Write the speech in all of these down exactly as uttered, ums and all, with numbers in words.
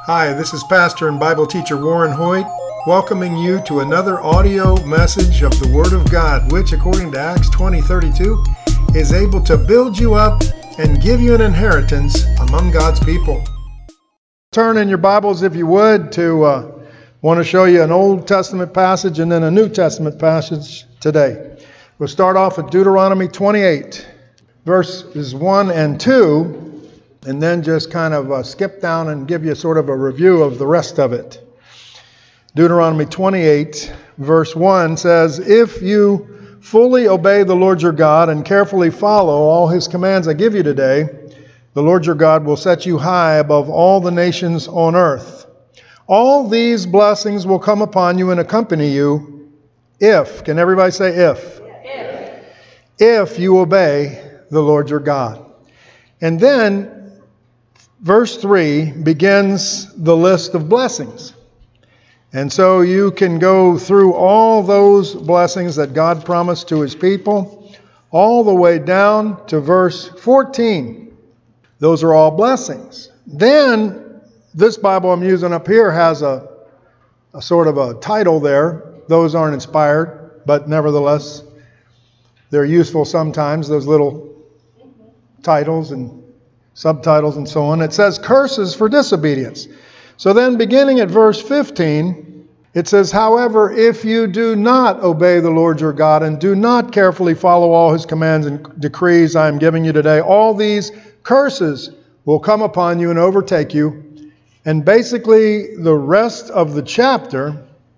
Hi, this is Pastor and Bible teacher Warren Hoyt, welcoming you to another audio message of the Word of God, which, according to Acts twenty thirty-two, is able to build you up and give you an inheritance among God's people. Turn in your Bibles, if you would, to uh, want to show you an Old Testament passage and then a New Testament passage today. We'll start off at Deuteronomy twenty-eight, verses one and two. And then just kind of uh, skip down and give you sort of a review of the rest of it. Deuteronomy twenty-eight, verse one says, "If you fully obey the Lord your God and carefully follow all His commands I give you today, the Lord your God will set you high above all the nations on earth. All these blessings will come upon you and accompany you if," can everybody say if? If. If you obey the Lord your God. And then verse three begins the list of blessings. And so you can go through all those blessings that God promised to His people, all the way down to verse fourteen. Those are all blessings. Then, this Bible I'm using up here has a, a sort of a title there. Those aren't inspired, but nevertheless, they're useful sometimes, those little titles and subtitles and so on. It says curses for disobedience. So then beginning at verse fifteen, it says, "However, if you do not obey the Lord your God and do not carefully follow all His commands and decrees I am giving you today, all these curses will come upon you and overtake you." And basically the rest of the chapter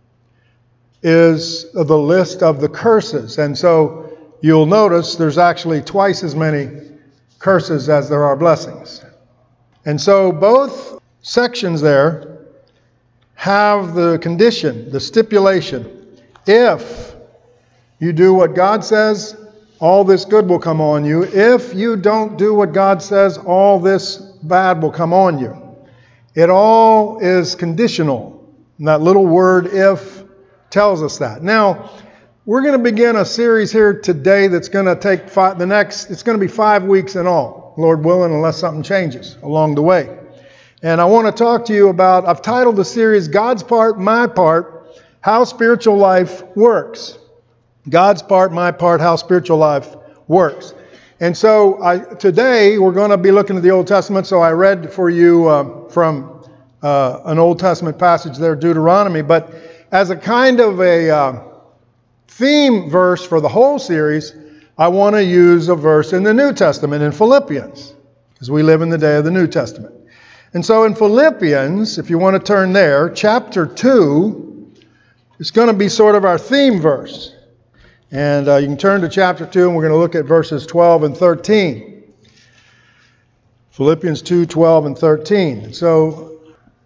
is the list of the curses. And so you'll notice there's actually twice as many curses as there are blessings. And so both sections there have the condition, the stipulation. If you do what God says, all this good will come on you. If you don't do what God says, all this bad will come on you. It all is conditional. And that little word if tells us that. Now, we're going to begin a series here today that's going to take five, the next, it's going to be five weeks in all, Lord willing, unless something changes along the way. And I want to talk to you about, I've titled the series, God's Part, My Part, How Spiritual Life Works. God's Part, My Part, How Spiritual Life Works. And so I, today we're going to be looking at the Old Testament, so I read for you uh, from uh, an Old Testament passage there, Deuteronomy, but as a kind of a Uh, theme verse for the whole series, I want to use a verse in the New Testament in Philippians, because we live in the day of the New Testament. And so in Philippians, if you want to turn there, chapter two is going to be sort of our theme verse. And uh, you can turn to chapter two, and we're going to look at verses twelve and thirteen. Philippians two, twelve and thirteen. So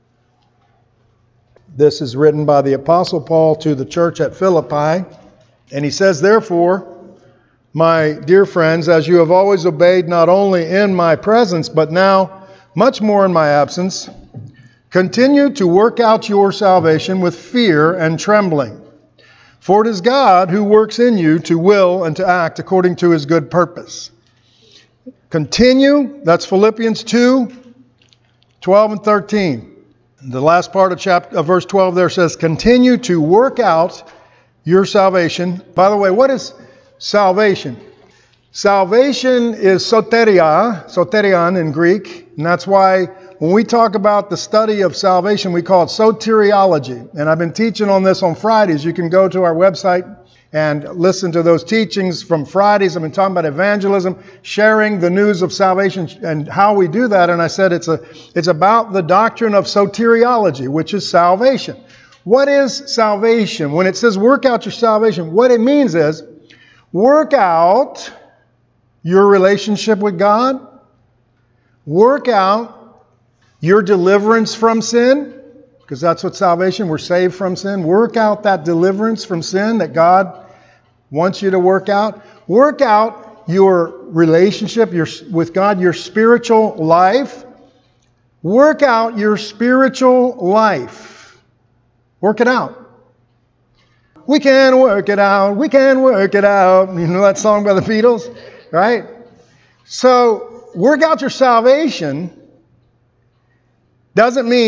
this is written by the Apostle Paul to the church at Philippi. And he says, "Therefore, my dear friends, as you have always obeyed not only in my presence, but now much more in my absence, continue to work out your salvation with fear and trembling. For it is God who works in you to will and to act according to His good purpose." Continue, that's Philippians two, twelve and thirteen. The last part of chapter, of verse twelve there says, "Continue to work out your salvation." By the way, what is salvation? Salvation is soteria, soterion in Greek, and that's why when we talk about the study of salvation, we call it soteriology. And I've been teaching on this on Fridays. You can go to our website and listen to those teachings from Fridays. I've been talking about evangelism, sharing the news of salvation and how we do that. And I said it's a it's about the doctrine of soteriology, which is salvation. What is salvation? When it says work out your salvation, what it means is work out your relationship with God. Work out your deliverance from sin, because that's what salvation, we're saved from sin. Work out that deliverance from sin that God wants you to work out. Work out your relationship your, with God, your spiritual life. Work out your spiritual life. Work it out. We can work it out. We can work it out. You know that song by the Beatles, right? So work out your salvation doesn't mean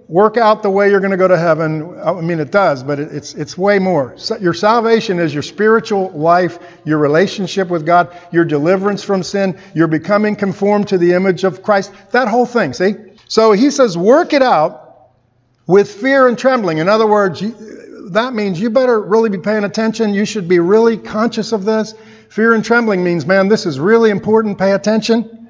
work out the way you're going to go to heaven. I mean, it does, but it's it's way more. Your salvation is your spiritual life, your relationship with God, your deliverance from sin, your becoming conformed to the image of Christ. That whole thing, see? So he says, work it out with fear and trembling. In other words, that means you better really be paying attention. You should be really conscious of this. Fear and trembling means, man, this is really important. Pay attention.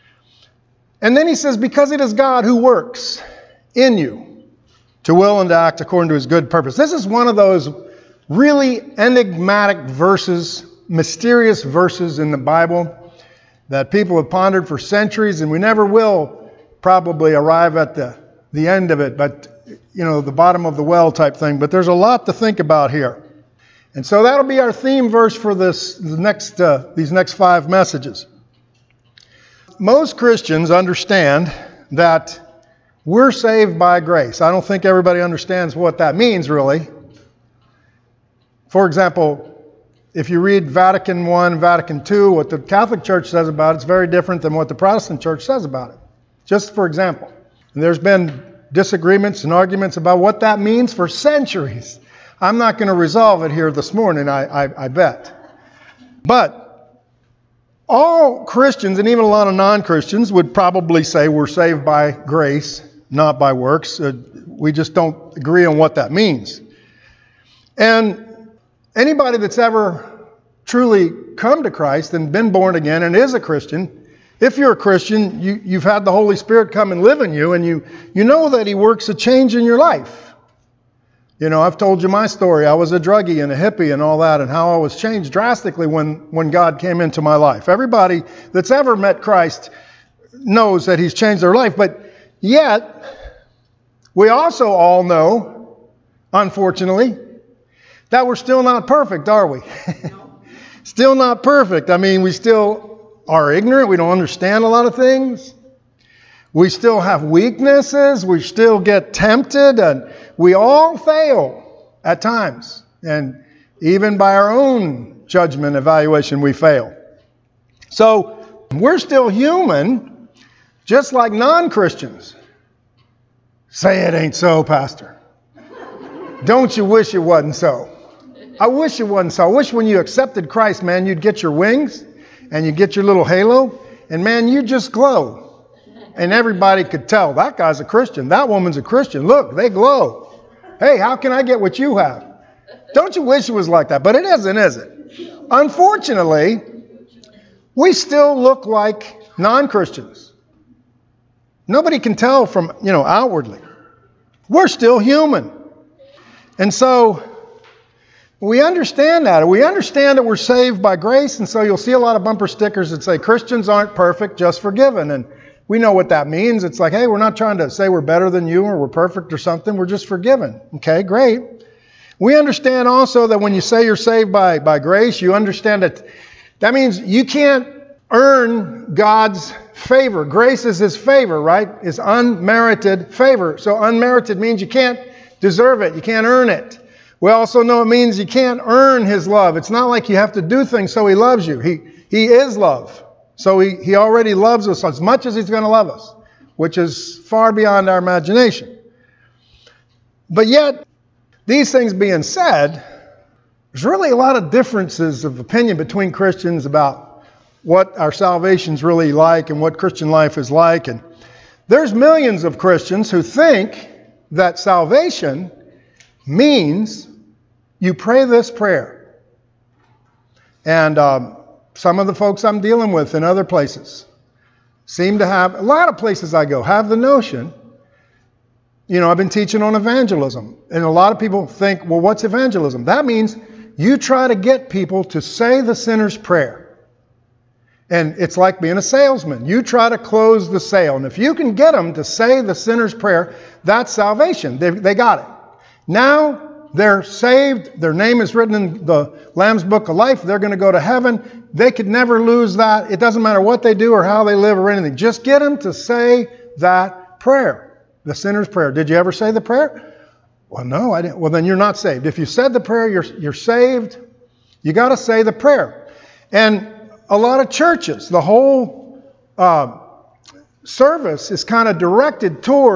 And then he says, because it is God who works in you to will and to act according to his good purpose. This is one of those really enigmatic verses, mysterious verses in the Bible that people have pondered for centuries, and we never will probably arrive at the, the end of it, but, you know, the bottom of the well type thing. But there's a lot to think about here. And so that'll be our theme verse for this the next uh, these next five messages. Most Christians understand that we're saved by grace. I don't think everybody understands what that means, really. For example, if you read Vatican One, Vatican Two, what the Catholic Church says about it, it's very different than what the Protestant Church says about it. Just for example. And there's been disagreements and arguments about what that means for centuries. I'm not going to resolve it here this morning, I, I, I bet. But all Christians, and even a lot of non-Christians, would probably say we're saved by grace, not by works. Uh, we just don't agree on what that means. And anybody that's ever truly come to Christ and been born again and is a Christian, if you're a Christian, you, you've had the Holy Spirit come and live in you, and you, you know that he works a change in your life. You know, I've told you my story. I was a druggie and a hippie and all that, and how I was changed drastically when, when God came into my life. Everybody that's ever met Christ knows that he's changed their life. But yet, we also all know, unfortunately, that we're still not perfect, are we? Still not perfect. I mean, we still are ignorant. We don't understand a lot of things. We still have weaknesses. We still get tempted, and we all fail at times. And even by our own judgment evaluation, we fail. So we're still human, just like non-Christians. Say it ain't so, Pastor. Don't you wish it wasn't so? I wish it wasn't so. I wish when you accepted Christ, man, you'd get your wings and you'd get your little halo, and man, you'd just glow. And everybody could tell, that guy's a Christian. That woman's a Christian. Look, they glow. Hey, how can I get what you have? Don't you wish it was like that? But it isn't, is it? Unfortunately, we still look like non-Christians. Nobody can tell from, you know, outwardly. We're still human. And so we understand that. We understand that we're saved by grace. And so you'll see a lot of bumper stickers that say, Christians aren't perfect, just forgiven. And we know what that means. It's like, hey, we're not trying to say we're better than you or we're perfect or something. We're just forgiven. Okay, great. We understand also that when you say you're saved by, by grace, you understand that that means you can't earn God's favor. Grace is his favor, right? It's unmerited favor. So unmerited means you can't deserve it. You can't earn it. We also know it means you can't earn his love. It's not like you have to do things so he loves you. He, he is love. So he, he already loves us as much as he's going to love us, which is far beyond our imagination. But yet, these things being said, there's really a lot of differences of opinion between Christians about what our salvation's really like and what Christian life is like. And there's millions of Christians who think that salvation means you pray this prayer. And um, some of the folks I'm dealing with in other places seem to have, a lot of places I go, have the notion, you know, I've been teaching on evangelism. And a lot of people think, well, what's evangelism? That means you try to get people to say the sinner's prayer. And it's like being a salesman. You try to close the sale. And if you can get them to say the sinner's prayer, that's salvation. They, they got it. Now they're saved. Their name is written in the Lamb's Book of Life. They're going to go to heaven. They could never lose that. It doesn't matter what they do or how they live or anything. Just get them to say that prayer, the sinner's prayer. Did you ever say the prayer? Well, no, I didn't. Well, then you're not saved. If you said the prayer, you're, you're saved. You got to say the prayer. And a lot of churches, the whole uh, service is kind of directed toward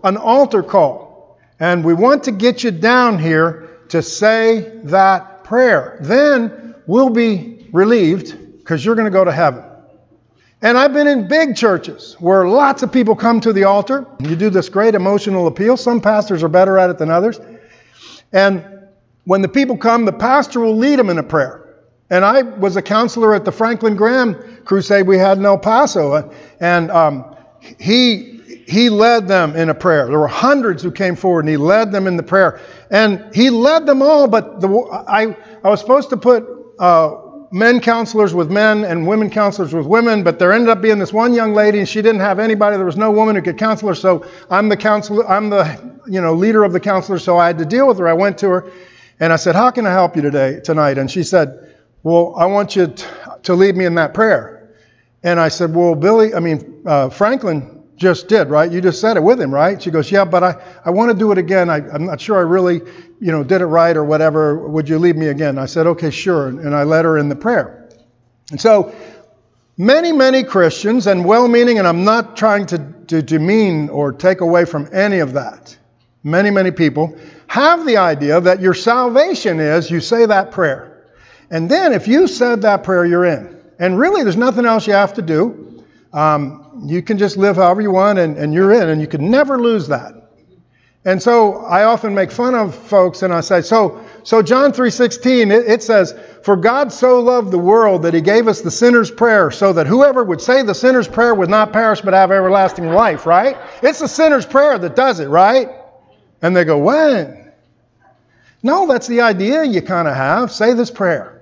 an altar call. And we want to get you down here to say that prayer. Then we'll be relieved because you're going to go to heaven. And I've been in big churches where lots of people come to the altar. You do this great emotional appeal. Some pastors are better at it than others. And when the people come, the pastor will lead them in a prayer. And I was a counselor at the Franklin Graham crusade we had in El Paso. And um, he, he led them in a prayer. There were hundreds who came forward, and he led them in the prayer. And he led them all, but the, I, I was supposed to put uh, men counselors with men and women counselors with women, but there ended up being this one young lady, and she didn't have anybody. There was no woman who could counsel her, so I'm the counselor. I'm the you know leader of the counselors, so I had to deal with her. I went to her, and I said, "How can I help you today, tonight?" And she said, "Well, I want you t- to lead me in that prayer." And I said, "Well, Billy, I mean uh, Franklin just did, right? You just said it with him, right?" She goes, "Yeah, but I, I want to do it again. I, I'm not sure I really, you know, did it right or whatever. Would you lead me again?" I said, "Okay, sure." And I led her in the prayer. And so many, many Christians, and well-meaning, and I'm not trying to, to demean or take away from any of that. Many, many people have the idea that your salvation is you say that prayer. And then if you said that prayer, you're in. And really, there's nothing else you have to do. Um, you can just live however you want, and, and you're in, and you can never lose that. And so I often make fun of folks, and I say, so so John three sixteen, it, it says, "For God so loved the world that he gave us the sinner's prayer, so that whoever would say the sinner's prayer would not perish but have everlasting life," right? It's the sinner's prayer that does it, right? And they go, "When?" No, that's the idea you kind of have. Say this prayer.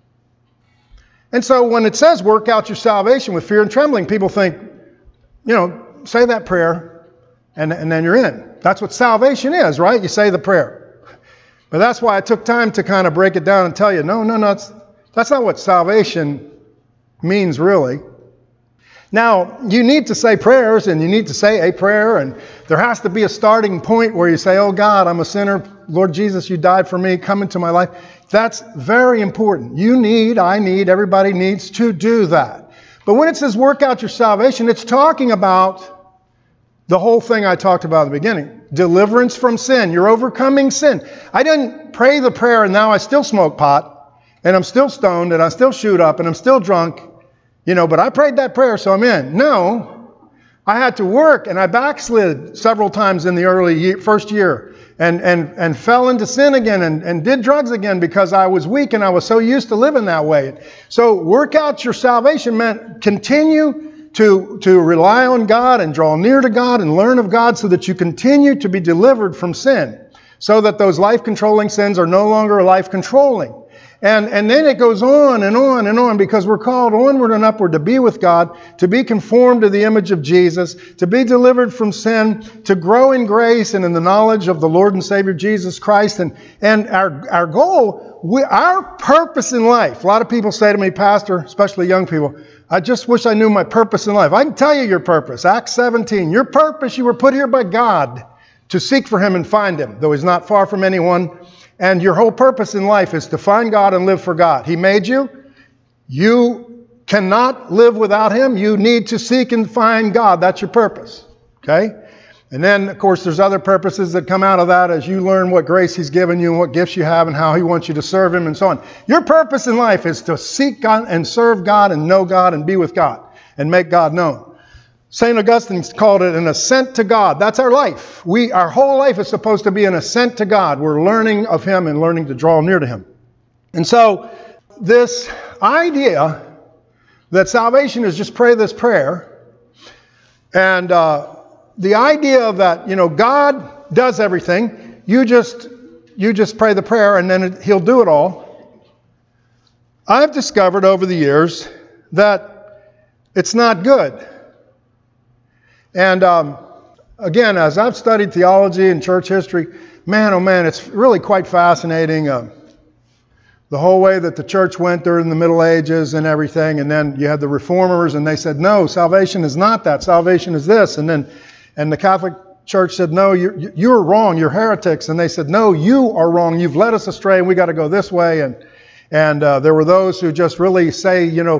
And so when it says work out your salvation with fear and trembling, people think, you know, say that prayer and, and then you're in. That's what salvation is, right? You say the prayer. But that's why I took time to kind of break it down and tell you, no, no, no, that's, that's not what salvation means really. Now, you need to say prayers, and you need to say a prayer, and there has to be a starting point where you say, "Oh God, I'm a sinner. Lord Jesus, you died for me. Come into my life." That's very important. You need, I need, everybody needs to do that. But when it says work out your salvation, it's talking about the whole thing I talked about at the beginning. Deliverance from sin. You're overcoming sin. I didn't pray the prayer and now I still smoke pot, and I'm still stoned, and I still shoot up, and I'm still drunk. You know, but I prayed that prayer, so I'm in. No, I had to work, and I backslid several times in the early year, first year, and and and fell into sin again, and, and did drugs again because I was weak and I was so used to living that way. So work out your salvation meant continue to, to rely on God and draw near to God and learn of God so that you continue to be delivered from sin, so that those life-controlling sins are no longer life-controlling. And, and then it goes on and on and on, because we're called onward and upward to be with God, to be conformed to the image of Jesus, to be delivered from sin, to grow in grace and in the knowledge of the Lord and Savior Jesus Christ. And, and our, our goal, we, our purpose in life, a lot of people say to me, "Pastor," especially young people, "I just wish I knew my purpose in life." I can tell you your purpose. Acts seventeen, your purpose, you were put here by God to seek for Him and find Him, though He's not far from anyone. And your whole purpose in life is to find God and live for God. He made you. You cannot live without Him. You need to seek and find God. That's your purpose. Okay? And then, of course, there's other purposes that come out of that as you learn what grace He's given you and what gifts you have and how He wants you to serve Him and so on. Your purpose in life is to seek God and serve God and know God and be with God and make God known. Saint Augustine called it an ascent to God. That's our life. We, our whole life is supposed to be an ascent to God. We're learning of Him and learning to draw near to Him. And so this idea that salvation is just pray this prayer, and uh, the idea that, you know, God does everything, you just you just pray the prayer and then it, He'll do it all. I've discovered over the years that it's not good. And um, again, as I've studied theology and church history, man, oh man, it's really quite fascinating. Uh, the whole way that the church went during the Middle Ages and everything. And then you had the Reformers, and they said, "No, salvation is not that. Salvation is this." And then, and the Catholic Church said, "No, you're, you're wrong. You're heretics." And they said, "No, you are wrong. You've led us astray, and we got to go this way." And and uh, there were those who just really say, you know,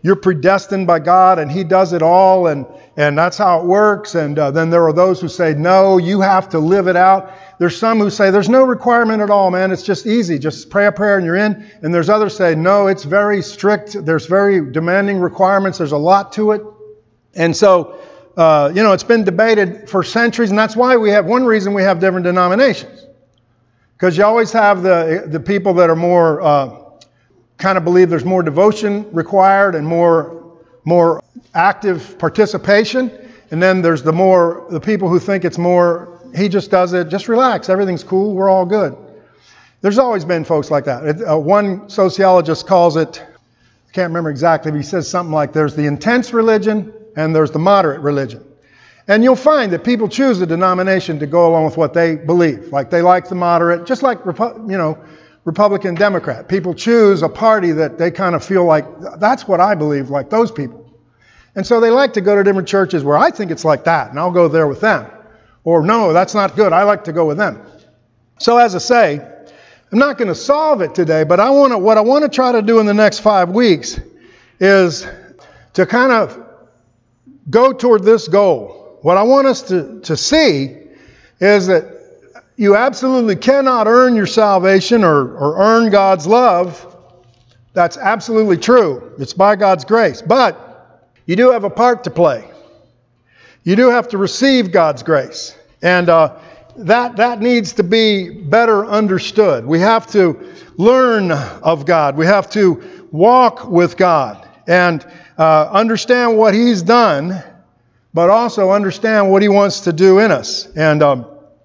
you're predestined by God and He does it all, and, and that's how it works. And uh, then there are those who say, no, you have to live it out. There's some who say, there's no requirement at all, man. It's just easy. Just pray a prayer and you're in. And there's others say, no, it's very strict. There's very demanding requirements. There's a lot to it. And so, uh, you know, it's been debated for centuries. And that's why we have, one reason we have different denominations. Because you always have the, the people that are more, uh, kind of believe there's more devotion required and more, more active participation. And then there's the more, the people who think it's more, he just does it, just relax, everything's cool, we're all good. There's always been folks like that. It, uh, one sociologist calls it, I can't remember exactly, but he says something like there's the intense religion and there's the moderate religion. And you'll find that people choose a denomination to go along with what they believe. Like they like the moderate, just like, you know, Republican, Democrat. People choose a party that they kind of feel like, that's what I believe, like those people. And so they like to go to different churches where I think it's like that, and I'll go there with them. Or, no, that's not good, I like to go with them. So as I say, I'm not going to solve it today, but I want to, what I want to try to do in the next five weeks is to kind of go toward this goal. What I want us to, to see is that you absolutely cannot earn your salvation or, or earn God's love. That's absolutely true. It's by God's grace. But you do have a part to play. You do have to receive God's grace. And uh, that, that needs to be better understood. We have to learn of God. We have to walk with God and uh, understand what He's done, but also understand what He wants to do in us. And um,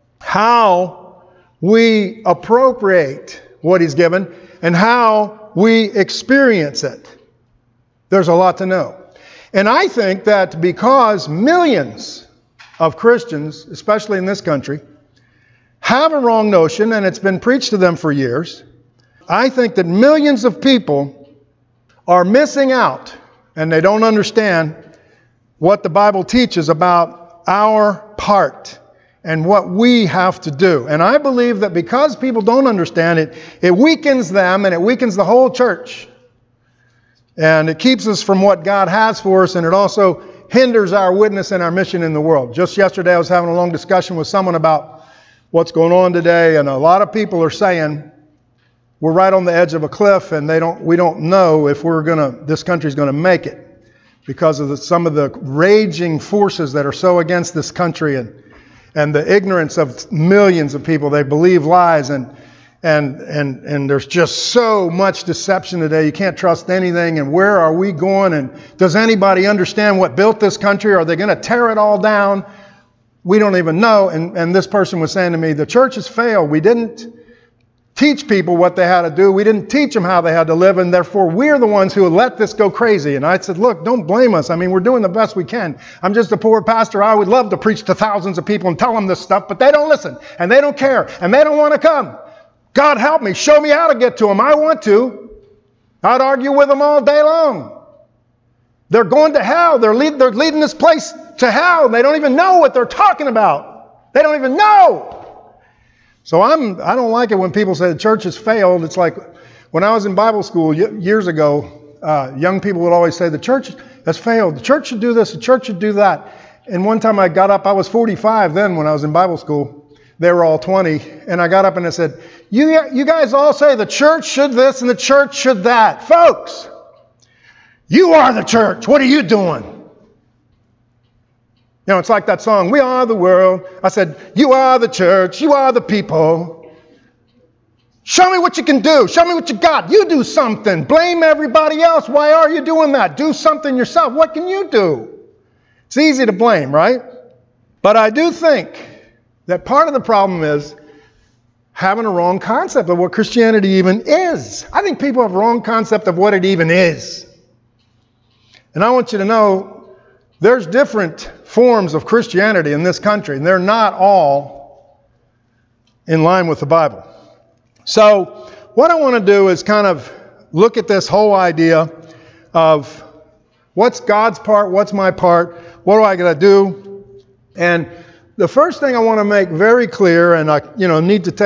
how we appropriate what He's given and how we experience it. There's a lot to know. And I think that because millions of Christians, especially in this country, have a wrong notion, and it's been preached to them for years, I think that millions of people are missing out, and they don't understand what the Bible teaches about our part and what we have to do. And I believe that because people don't understand it, it weakens them and it weakens the whole church. And it keeps us from what God has for us, and it also hinders our witness and our mission in the world. Just yesterday I was having a long discussion with someone about what's going on today, and a lot of people are saying we're right on the edge of a cliff, and they don't. We don't know if we're gonna. This country's going to make it because of the, some of the raging forces that are so against this country, and and the ignorance of millions of people. They believe lies, and and and and there's just so much deception today. You can't trust anything. And where are we going? And does anybody understand what built this country? Are they going to tear it all down? We don't even know. And and this person was saying to me, the church has failed. We didn't teach people what they had to do. We didn't teach them how they had to live, and therefore we're the ones who let this go crazy. And I said, look, don't blame us. I mean, we're doing the best we can. I'm just a poor pastor. I would love to preach to thousands of people and tell them this stuff, but they don't listen, and they don't care, and they don't want to come. God help me. Show me how to get to them. I want to. I'd argue with them all day long. They're going to hell. They're, lead, they're leading this place to hell. They don't even know what they're talking about. They don't even know. So I'm, I don't like it when people say the church has failed. It's like when I was in Bible school years ago, uh, young people would always say the church has failed. The church should do this. The church should do that. And one time I got up, I was forty-five then when I was in Bible school. They were all twenty. And I got up and I said, you, you guys all say the church should this and the church should that. Folks, you are the church. What are you doing? You know, it's like that song, We Are the World. I said, you are the church. You are the people. Show me what you can do. Show me what you got. You do something. Blame everybody else. Why are you doing that? Do something yourself. What can you do? It's easy to blame, right? But I do think that part of the problem is having a wrong concept of what Christianity even is. I think people have a wrong concept of what it even is. And I want you to know there's different forms of Christianity in this country, and they're not all in line with the Bible. So what I want to do is kind of look at this whole idea of what's God's part, what's my part, what do I got to do? And the first thing I want to make very clear, and I you know need to take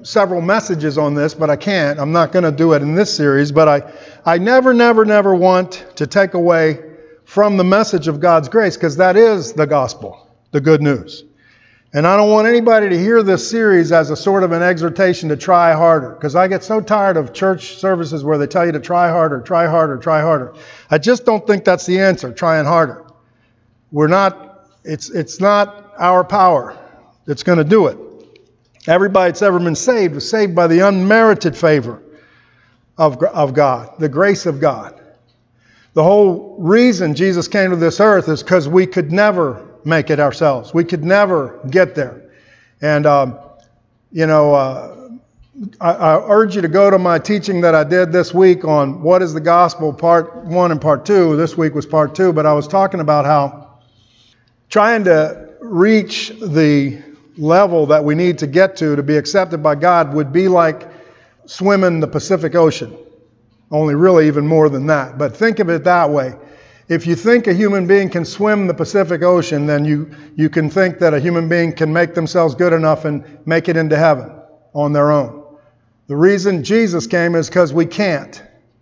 several messages on this, but I can't. I'm not going to do it in this series, but I, I never, never, never want to take away from the message of God's grace, because that is the gospel, the good news. And I don't want anybody to hear this series as a sort of an exhortation to try harder, because I get so tired of church services where they tell you to try harder, try harder, try harder. I just don't think that's the answer, trying harder. We're not, it's, it's not our power that's going to do it. Everybody that's ever been saved was saved by the unmerited favor of, of God, the grace of God. The whole reason Jesus came to this earth is because we could never make it ourselves. We could never get there. And, um, you know, uh, I, I urge you to go to my teaching that I did this week on what is the gospel, part one and part two. This week was part two, but I was talking about how trying to reach the level that we need to get to to be accepted by God would be like swimming the Pacific Ocean. Only really even more than that. But think of it that way. If you think a human being can swim the Pacific Ocean, then you, you can think that a human being can make themselves good enough and make it into heaven on their own. The reason Jesus came is because we can't.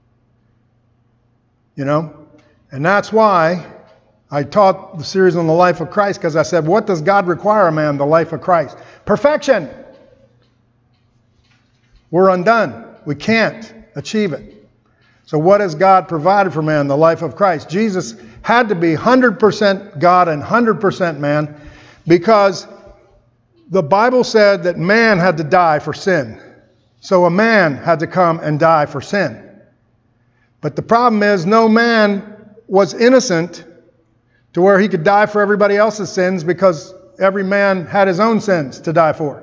You know? And that's why I taught the series on the life of Christ, because I said, what does God require of man? The life of Christ. Perfection. We're undone. We can't achieve it. So what has God provided for man? The life of Christ. Jesus had to be one hundred percent God and one hundred percent man, because the Bible said that man had to die for sin. So a man had to come and die for sin. But the problem is, no man was innocent to where he could die for everybody else's sins, because every man had his own sins to die for.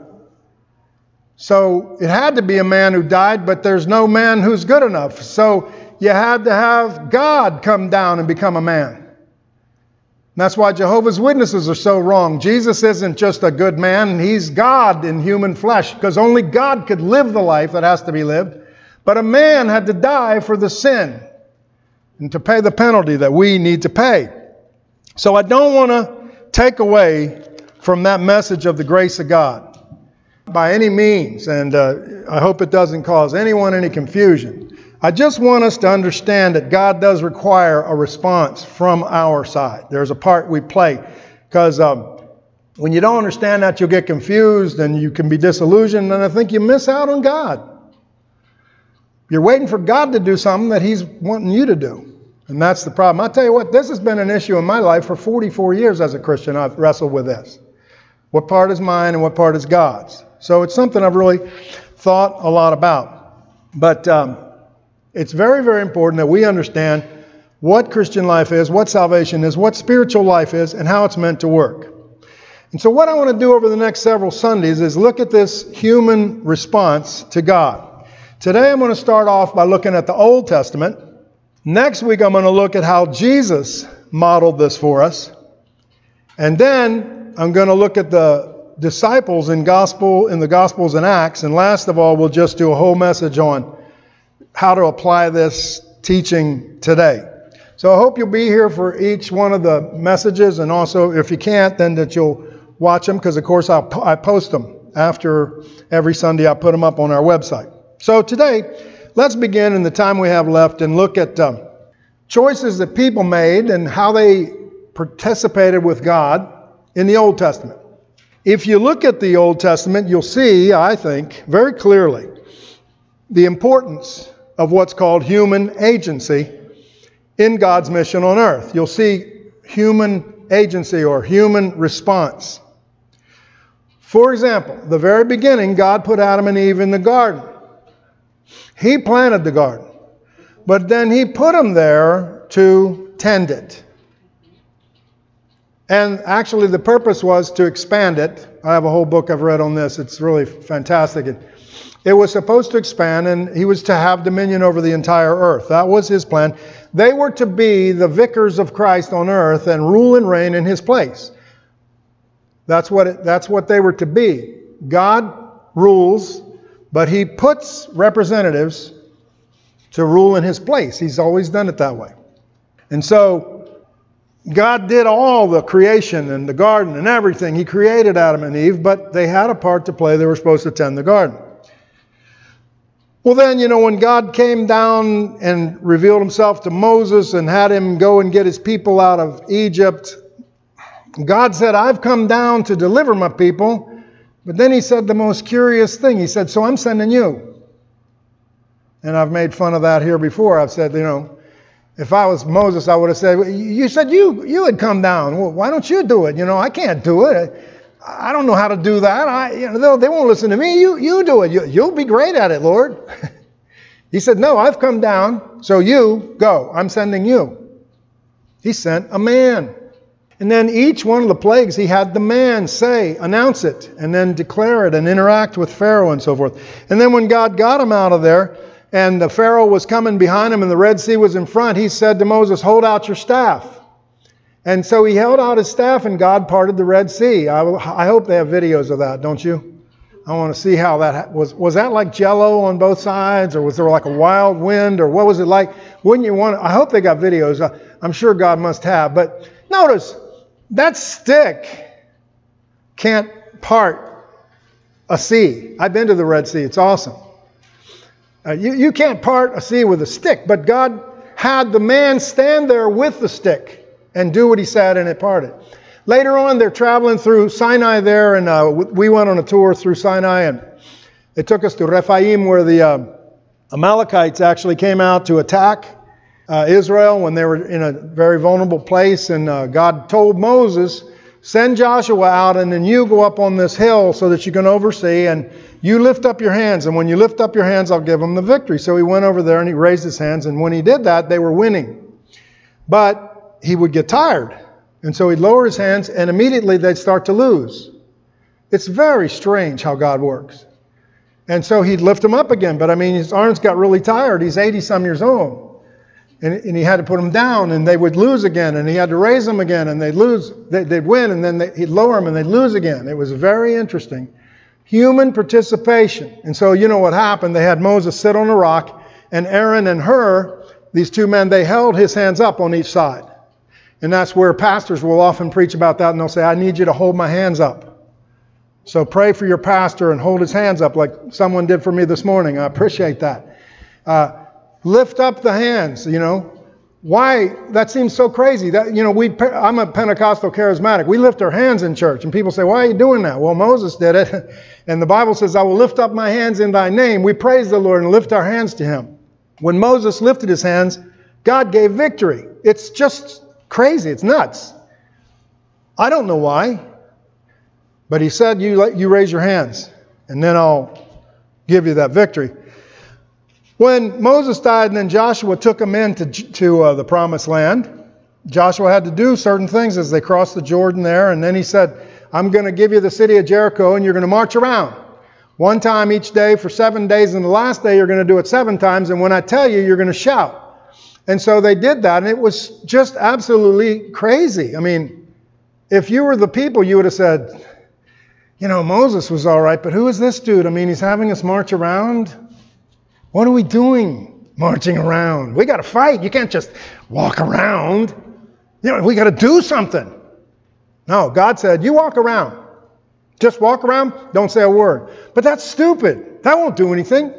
So it had to be a man who died, but there's no man who's good enough. So you had to have God come down and become a man. And that's why Jehovah's Witnesses are so wrong. Jesus isn't just a good man. He's God in human flesh, because only God could live the life that has to be lived. But a man had to die for the sin and to pay the penalty that we need to pay. So I don't want to take away from that message of the grace of God by any means, and uh, I hope it doesn't cause anyone any confusion. I just want us to understand that God does require a response from our side. There's a part we play, because um, when you don't understand that, you'll get confused and you can be disillusioned, and I think you miss out on God. You're waiting for God to do something that He's wanting you to do. And that's the problem. I'll tell you what, this has been an issue in my life for forty-four years as a Christian. I've wrestled with this. What part is mine and what part is God's? So it's something I've really thought a lot about. But um, it's very, very important that we understand what Christian life is, what salvation is, what spiritual life is, and how it's meant to work. And so what I want to do over the next several Sundays is look at this human response to God. Today I'm going to start off by looking at the Old Testament. Next week, I'm going to look at how Jesus modeled this for us. And then I'm going to look at the disciples in gospel in the Gospels and Acts. And last of all, we'll just do a whole message on how to apply this teaching today. So I hope you'll be here for each one of the messages. And also, if you can't, then that you'll watch them, because, of course, I'll, I post them after every Sunday. I put them up on our website. So today, let's begin in the time we have left and look at um, choices that people made and how they participated with God in the Old Testament. If you look at the Old Testament, you'll see, I think, very clearly the importance of what's called human agency in God's mission on earth. You'll see human agency or human response. For example, the very beginning, God put Adam and Eve in the garden. He planted the garden, but then He put them there to tend it. And actually the purpose was to expand it. I have a whole book I've read on this. It's really fantastic. It, it was supposed to expand, and He was to have dominion over the entire earth. That was His plan. They were to be the vicars of Christ on earth and rule and reign in His place. That's what it, that's what they were to be. God rules, but He puts representatives to rule in His place. He's always done it that way. And so God did all the creation and the garden and everything. He created Adam and Eve, but they had a part to play. They were supposed to tend the garden. Well then, you know, when God came down and revealed himself to Moses and had him go and get his people out of Egypt, God said, I've come down to deliver my people. But then he said the most curious thing. He said, so I'm sending you. And I've made fun of that here before. I've said, you know, if I was Moses, I would have said, you said you you had come down. Well, why don't you do it? You know, I can't do it. I don't know how to do that. I, you know, they won't listen to me. You you do it. You, you'll be great at it, Lord. He said, no, I've come down, so you go. I'm sending you. He sent a man. And then each one of the plagues, he had the man say, announce it, and then declare it and interact with Pharaoh and so forth. And then when God got him out of there, and the Pharaoh was coming behind him and the Red Sea was in front, he said to Moses, hold out your staff. And so he held out his staff and God parted the Red Sea. I, I hope they have videos of that, don't you? I want to see how that was. Was that like Jell-O on both sides, or was there like a wild wind, or what was it like? Wouldn't you want to, I hope they got videos. I'm sure God must have. But notice, that stick can't part a sea. I've been to the Red Sea. It's awesome. Uh, you, you can't part a sea with a stick, but God had the man stand there with the stick and do what he said, and it parted. Later on, they're traveling through Sinai there, and uh, we went on a tour through Sinai, and it took us to Rephaim, where the uh, Amalekites actually came out to attack uh, Israel when they were in a very vulnerable place. And uh, God told Moses, send Joshua out, and then you go up on this hill so that you can oversee, and you lift up your hands, and when you lift up your hands, I'll give them the victory. So he went over there and he raised his hands, and when he did that, they were winning. But he would get tired. And so he'd lower his hands, and immediately they'd start to lose. It's very strange how God works. And so he'd lift them up again. But I mean, his arms got really tired. He's eighty-some years old. And, and he had to put them down, and they would lose again. And he had to raise them again, and they'd lose. They, they'd win, and then they, he'd lower them, and they'd lose again. It was very interesting. Human participation. And so you know what happened. They had Moses sit on a rock, and Aaron and Hur, these two men, they held his hands up on each side. And that's where pastors will often preach about that, and they'll say, I need you to hold my hands up. So pray for your pastor and hold his hands up like someone did for me this morning. I appreciate that. Uh, lift up the hands, you know. Why? That seems so crazy. That you know, we I'm a Pentecostal charismatic. We lift our hands in church, and people say, why are you doing that? Well, Moses did it. And the Bible says, I will lift up my hands in thy name. We praise the Lord and lift our hands to him. When Moses lifted his hands, God gave victory. It's just crazy. It's nuts. I don't know why. But he said, you let you raise your hands, and then I'll give you that victory. When Moses died and then Joshua took them into to, uh, the promised land, Joshua had to do certain things as they crossed the Jordan there. And then he said, I'm going to give you the city of Jericho, and you're going to march around one time each day for seven days. And the last day you're going to do it seven times. And when I tell you, you're going to shout. And so they did that, and it was just absolutely crazy. I mean, if you were the people, you would have said, you know, Moses was all right, but who is this dude? I mean, he's having us march around. What are we doing marching around? We got to fight. You can't just walk around. You know, we got to do something. No, God said, you walk around. Just walk around, don't say a word. But that's stupid. That won't do anything.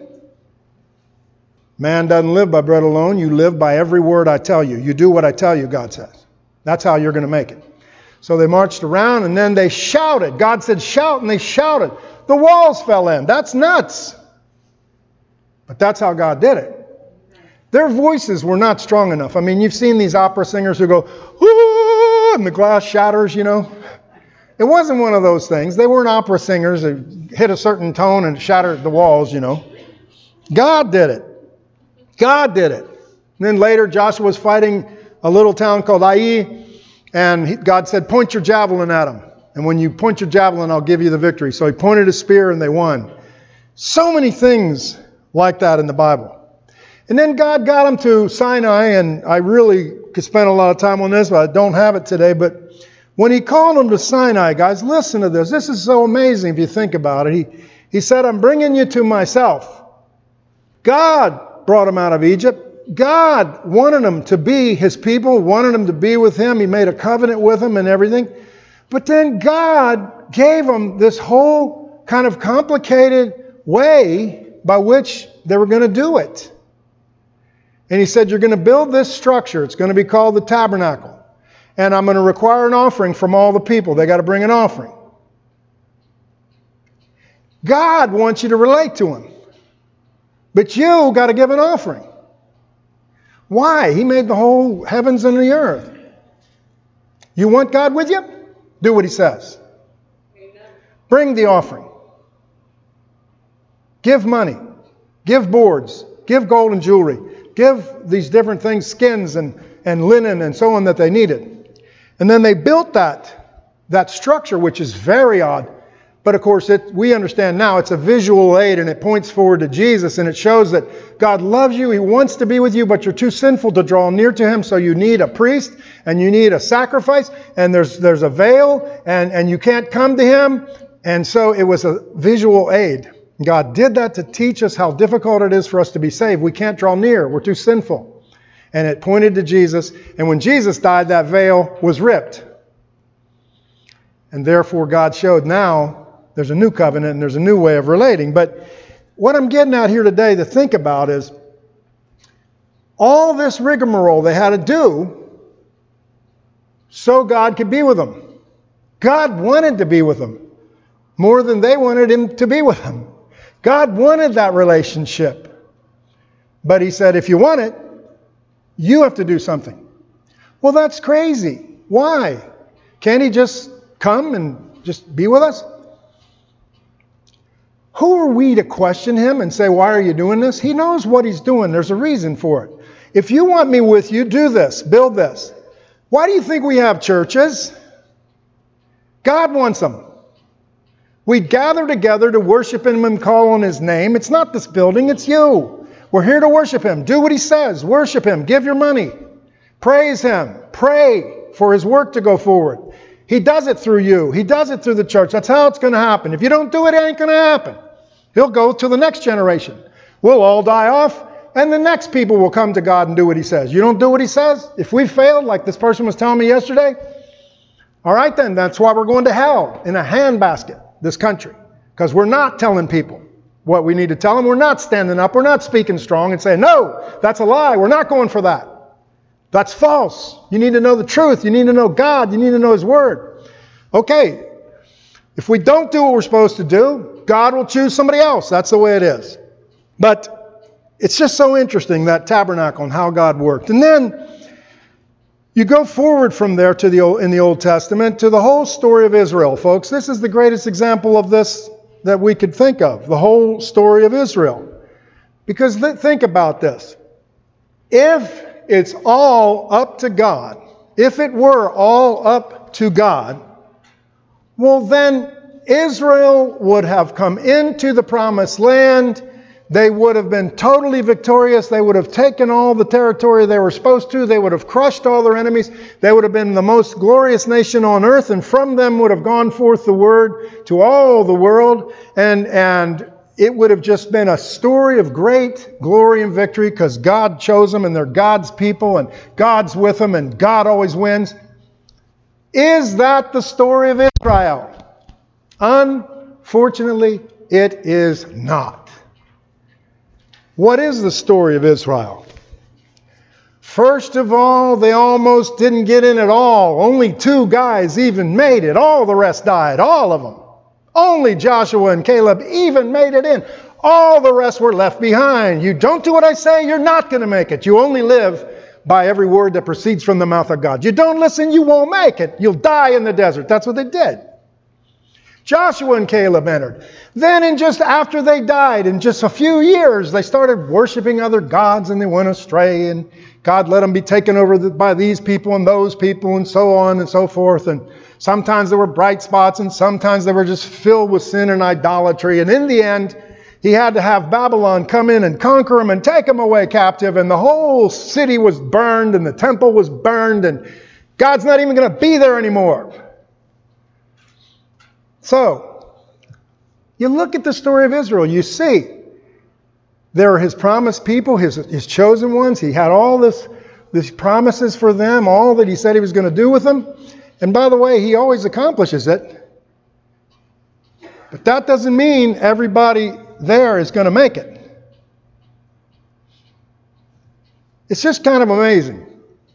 Man doesn't live by bread alone. You live by every word I tell you. You do what I tell you, God says. That's how you're going to make it. So they marched around, and then they shouted. God said, shout, and they shouted. The walls fell in. That's nuts. But that's how God did it. Their voices were not strong enough. I mean, you've seen these opera singers who go, whoo, and the glass shatters, you know. It wasn't one of those things. They weren't opera singers who hit a certain tone and shattered the walls, you know. God did it. God did it. And then later, Joshua was fighting a little town called Ai, and he, God said, point your javelin at them. And when you point your javelin, I'll give you the victory. So he pointed his spear, and they won. So many things like that in the Bible. And then God got them to Sinai, and I really could spend a lot of time on this, but I don't have it today. But when he called them to Sinai, guys, listen to this. This is so amazing if you think about it. He, he said, I'm bringing you to myself. God brought them out of Egypt. God wanted them to be his people, wanted them to be with him. He made a covenant with them and everything. But then God gave them this whole kind of complicated way by which they were going to do it. And he said, you're going to build this structure. It's going to be called the tabernacle. And I'm going to require an offering from all the people. They got to bring an offering. God wants you to relate to Him. But you got to give an offering. Why? He made the whole heavens and the earth. You want God with you? Do what He says. Amen. Bring the offering. Give money. Give boards. Give gold and jewelry. Give these different things, skins and, and linen and so on that they needed. And then they built that, that structure, which is very odd. But of course, it, we understand now it's a visual aid and it points forward to Jesus and it shows that God loves you. He wants to be with you, but you're too sinful to draw near to Him. So you need a priest and you need a sacrifice and there's there's a veil and, and you can't come to Him. And so it was a visual aid. God did that to teach us how difficult it is for us to be saved. We can't draw near. We're too sinful. And it pointed to Jesus. And when Jesus died, that veil was ripped. And therefore God showed now there's a new covenant and there's a new way of relating. But what I'm getting at here today to think about is all this rigmarole they had to do so God could be with them. God wanted to be with them more than they wanted Him to be with them. God wanted that relationship. But He said, if you want it, you have to do something. Well, that's crazy. Why? Can't He just come and just be with us? Who are we to question Him and say, why are you doing this? He knows what He's doing. There's a reason for it. If you want me with you, do this, build this. Why do you think we have churches? God wants them. We gather together to worship Him and call on His name. It's not this building, it's you. We're here to worship Him. Do what He says. Worship Him. Give your money. Praise Him. Pray for His work to go forward. He does it through you. He does it through the church. That's how it's going to happen. If you don't do it, it ain't going to happen. He'll go to the next generation. We'll all die off, and the next people will come to God and do what He says. You don't do what He says? If we failed, like this person was telling me yesterday, all right then, that's why we're going to hell in a handbasket, this country. Because we're not telling people what we need to tell them. We're not standing up. We're not speaking strong and saying, no, that's a lie. We're not going for that. That's false. You need to know the truth. You need to know God. You need to know His Word. Okay, if we don't do what we're supposed to do, God will choose somebody else. That's the way it is. But it's just so interesting, that tabernacle and how God worked. And then you go forward from there to the old, in the Old Testament to the whole story of Israel, folks. This is the greatest example of this that we could think of, the whole story of Israel. Because th- think about this. If it's all up to God, if it were all up to God, well then Israel would have come into the promised land. They would have been totally victorious. They would have taken all the territory they were supposed to. They would have crushed all their enemies. They would have been the most glorious nation on earth, and from them would have gone forth the word to all the world. And, and it would have just been a story of great glory and victory because God chose them and they're God's people and God's with them and God always wins. Is that the story of Israel? Unfortunately, it is not. What is the story of Israel? First of all, they almost didn't get in at all. Only two guys even made it. All the rest died. All of them. Only Joshua and Caleb even made it in. All the rest were left behind. You don't do what I say, you're not going to make it. You only live by every word that proceeds from the mouth of God. You don't listen, you won't make it. You'll die in the desert. That's what they did. Joshua and Caleb entered. Then in just after they died, in just a few years, they started worshiping other gods and they went astray. And God let them be taken over by these people and those people and so on and so forth. And sometimes there were bright spots and sometimes they were just filled with sin and idolatry. And in the end, He had to have Babylon come in and conquer them and take them away captive. And the whole city was burned and the temple was burned. And God's not even going to be there anymore. So, you look at the story of Israel, you see, there are His promised people, His, his chosen ones. He had all this, these promises for them, all that He said He was going to do with them. And by the way, He always accomplishes it. But that doesn't mean everybody there is going to make it. It's just kind of amazing.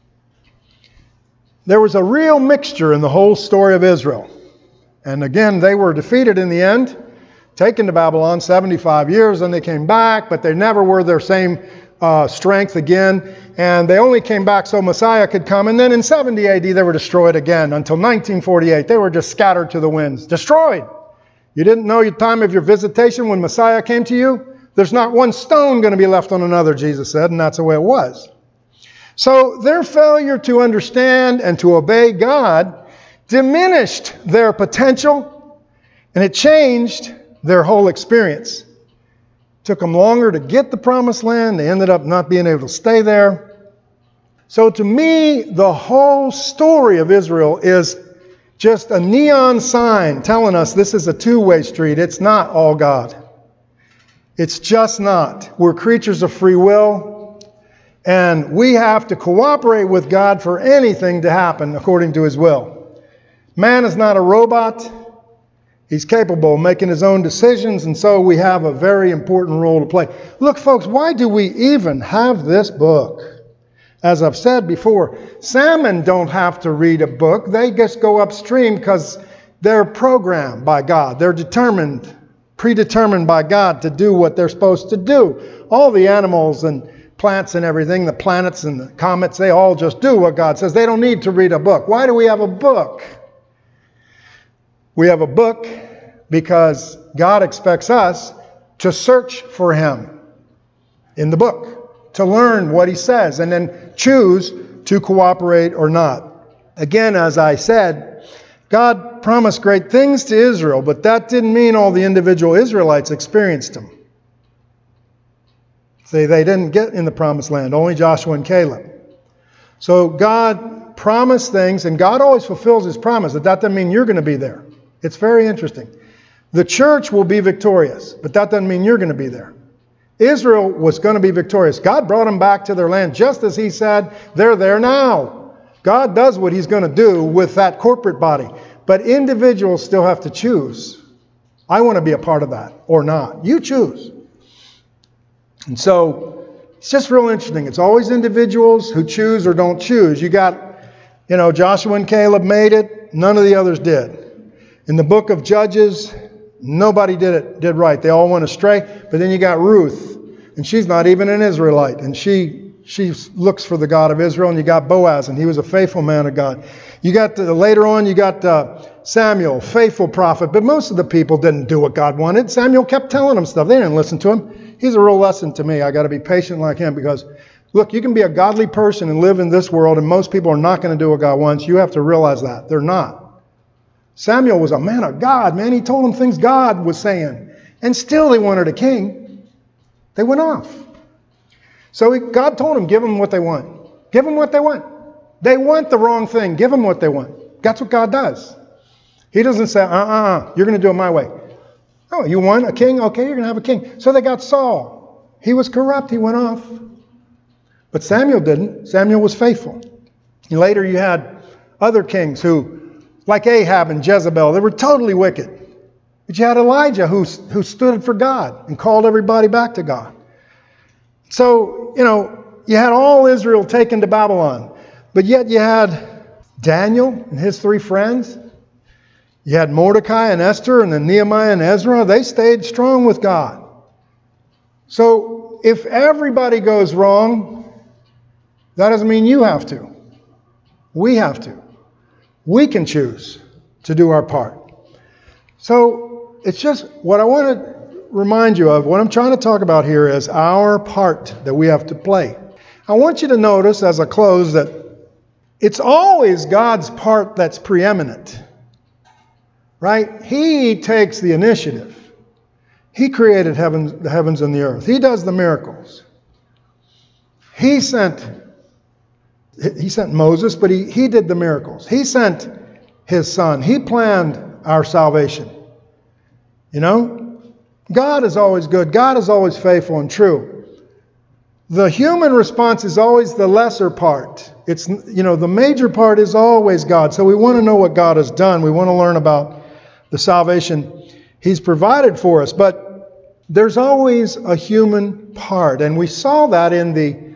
There was a real mixture in the whole story of Israel. And again, they were defeated in the end, taken to Babylon seventy-five years, and they came back, but they never were their same uh, strength again. And they only came back so Messiah could come. And then in seventy A D, they were destroyed again until nineteen forty-eight. They were just scattered to the winds, destroyed. You didn't know your time of your visitation when Messiah came to you? There's not one stone going to be left on another, Jesus said, and that's the way it was. So their failure to understand and to obey God diminished their potential, and it changed their whole experience. It took them longer to get the promised land. They ended up not being able to stay there. So to me, the whole story of Israel is just a neon sign telling us this is a two-way street. It's not all God. It's just not. We're creatures of free will, and we have to cooperate with God for anything to happen according to His will. Man is not a robot. He's capable of making his own decisions, and so we have a very important role to play. Look, folks, why do we even have this book? As I've said before, salmon don't have to read a book. They just go upstream because they're programmed by God. They're determined, predetermined by God to do what they're supposed to do. All the animals and plants and everything, the planets and the comets, they all just do what God says. They don't need to read a book. Why do we have a book? We have a book because God expects us to search for Him in the book, to learn what He says, and then choose to cooperate or not. Again, as I said, God promised great things to Israel, but that didn't mean all the individual Israelites experienced them. See, they didn't get in the promised land, only Joshua and Caleb. So God promised things, and God always fulfills His promise, but that doesn't mean you're going to be there. It's very interesting. The church will be victorious, but that doesn't mean you're going to be there. Israel was going to be victorious. God brought them back to their land just as He said. They're there now. God does what He's going to do with that corporate body. But individuals still have to choose. I want to be a part of that or not. You choose. And so it's just real interesting. It's always individuals who choose or don't choose. You got, you know, Joshua and Caleb made it. None of the others did. In the book of Judges, nobody did it did right. They all went astray. But then you got Ruth, and she's not even an Israelite, and she she looks for the God of Israel. And you got Boaz, and he was a faithful man of God. You got the, later on, you got uh, Samuel, faithful prophet. But most of the people didn't do what God wanted. Samuel kept telling them stuff. They didn't listen to him. He's a real lesson to me. I got to be patient like him because, look, you can be a godly person and live in this world, and most people are not going to do what God wants. You have to realize that they're not. Samuel was a man of God, man. He told them things God was saying. And still they wanted a king. They went off. So he, God told them, give them what they want. Give them what they want. They want the wrong thing. Give them what they want. That's what God does. He doesn't say, uh-uh, you're going to do it my way. Oh, you want a king? Okay, you're going to have a king. So they got Saul. He was corrupt. He went off. But Samuel didn't. Samuel was faithful. And later you had other kings who, like Ahab and Jezebel, they were totally wicked. But you had Elijah who, who stood for God and called everybody back to God. So, you know, you had all Israel taken to Babylon. But yet you had Daniel and his three friends. You had Mordecai and Esther, and then Nehemiah and Ezra. They stayed strong with God. So if everybody goes wrong, that doesn't mean you have to. We have to. We can choose to do our part. So it's just what I want to remind you of, what I'm trying to talk about here is our part that we have to play. I want you to notice as I close that it's always God's part that's preeminent. Right? He takes the initiative. He created heaven, the heavens and the earth. He does the miracles. He sent He sent Moses, but he, he did the miracles. He sent His Son. He planned our salvation. You know? God is always good. God is always faithful and true. The human response is always the lesser part. It's, you know, the major part is always God. So we want to know what God has done. We want to learn about the salvation He's provided for us. But there's always a human part. And we saw that in the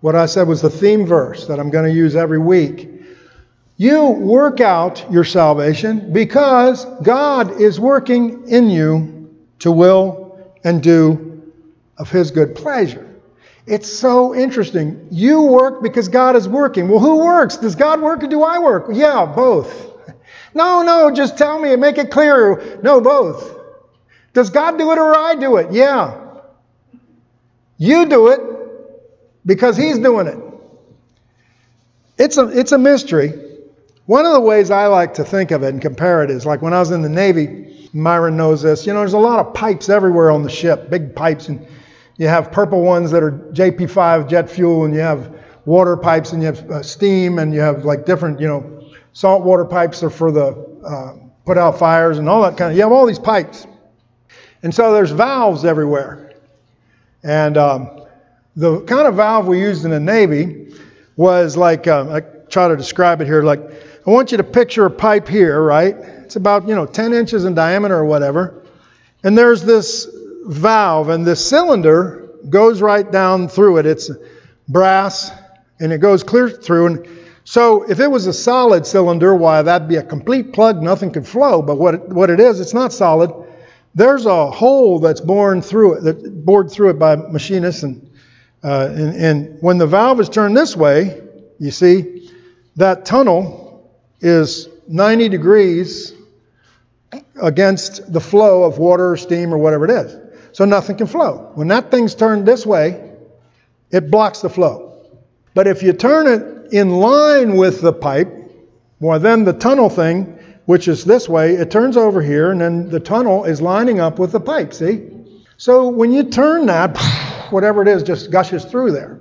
what I said was the theme verse that I'm going to use every week. You work out your salvation because God is working in you to will and do of His good pleasure. It's so interesting. You work because God is working. Well, who works? Does God work or do I work? Yeah, both. No, no, just tell me and make it clear. No, both. Does God do it or I do it? Yeah. You do it because He's doing it. It's a, it's a mystery. One of the ways I like to think of it and compare it is like when I was in the Navy, Myron knows this, you know, there's a lot of pipes everywhere on the ship, big pipes, and you have purple ones that are J P five jet fuel, and you have water pipes, and you have uh, steam, and you have like different, you know, salt water pipes are for the uh, put out fires and all that kind of, you have all these pipes. And so there's valves everywhere. And um, the kind of valve we used in the Navy was like, um, I try to describe it here, like, I want you to picture a pipe here, right? It's about, you know, ten inches in diameter or whatever. And there's this valve, and this cylinder goes right down through it. It's brass, and it goes clear through. And so if it was a solid cylinder, why, that'd be a complete plug, nothing could flow. But what it, what it is, it's not solid. There's a hole that's bored through it, that bored through it by machinists. And, uh, and, and when the valve is turned this way, you see, that tunnel is ninety degrees against the flow of water or steam or whatever it is. So nothing can flow. When that thing's turned this way, it blocks the flow. But if you turn it in line with the pipe, well, then the tunnel thing, which is this way, it turns over here, and then the tunnel is lining up with the pipe, see? So when you turn that, whatever it is just gushes through there.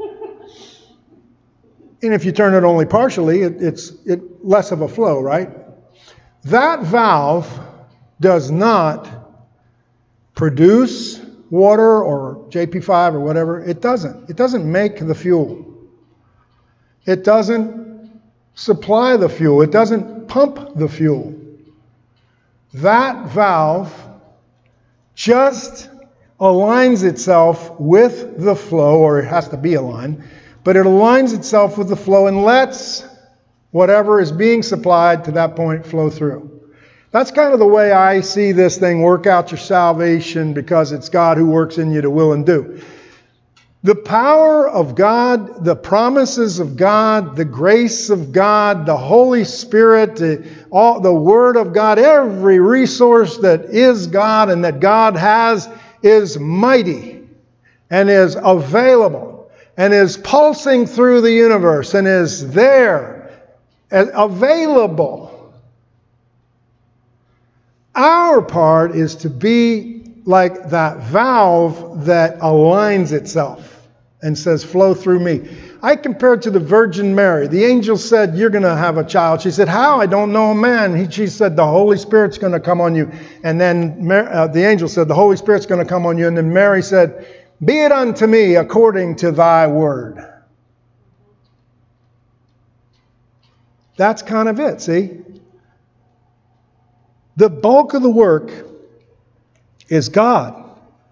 And if you turn it only partially, it, it's it, less of a flow, right? That valve does not produce water or J P five or whatever. It doesn't. It doesn't make the fuel. It doesn't supply the fuel. It doesn't pump the fuel. That valve just aligns itself with the flow, or it has to be aligned, but it aligns itself with the flow and lets whatever is being supplied to that point flow through. That's kind of the way I see this thing, work out your salvation, because it's God who works in you to will and do. The power of God, the promises of God, the grace of God, the Holy Spirit, the, all, the Word of God, every resource that is God and that God has is mighty and is available and is pulsing through the universe and is there, available. Our part is to be like that valve that aligns itself and says, flow through me. I compared to the Virgin Mary. The angel said, you're going to have a child. She said, how? I don't know a man. He, she said, the Holy Spirit's going to come on you. And then uh, the angel said, the Holy Spirit's going to come on you. And then Mary said, be it unto me according to thy word. That's kind of it, see? The bulk of the work is God.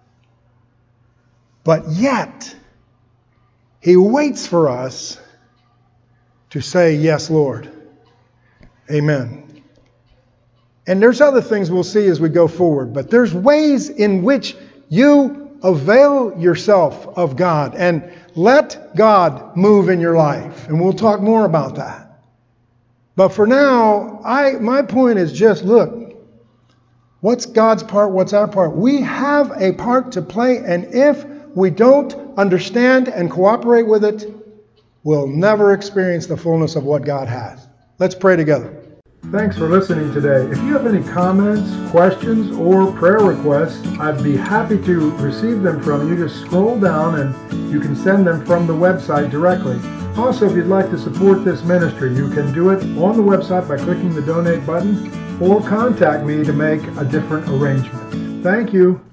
But yet, He waits for us to say, yes, Lord. Amen. And there's other things we'll see as we go forward, but there's ways in which you avail yourself of God and let God move in your life. And we'll talk more about that. But for now, I my point is just, look, what's God's part? What's our part? We have a part to play, and if we don't understand and cooperate with it, we'll never experience the fullness of what God has. Let's pray together. Thanks for listening today. If you have any comments, questions, or prayer requests, I'd be happy to receive them from you. Just scroll down and you can send them from the website directly. Also, if you'd like to support this ministry, you can do it on the website by clicking the donate button or contact me to make a different arrangement. Thank you.